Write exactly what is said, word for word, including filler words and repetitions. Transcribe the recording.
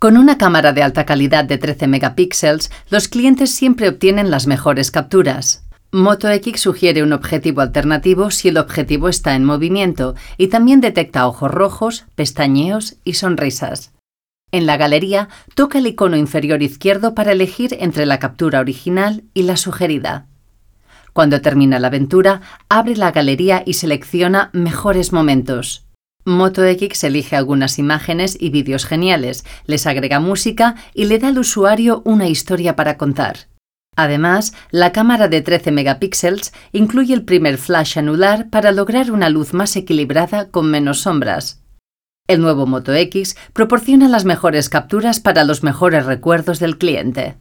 Con una cámara de alta calidad de trece megapíxeles, los clientes siempre obtienen las mejores capturas. Moto X sugiere un objetivo alternativo si el objetivo está en movimiento y también detecta ojos rojos, pestañeos y sonrisas. En la galería, toca el icono inferior izquierdo para elegir entre la captura original y la sugerida. Cuando termina la aventura, abre la galería y selecciona Mejores momentos. Moto X elige algunas imágenes y vídeos geniales, les agrega música y le da al usuario una historia para contar. Además, la cámara de trece megapíxeles incluye el primer flash anular para lograr una luz más equilibrada con menos sombras. El nuevo Moto X proporciona las mejores capturas para los mejores recuerdos del cliente.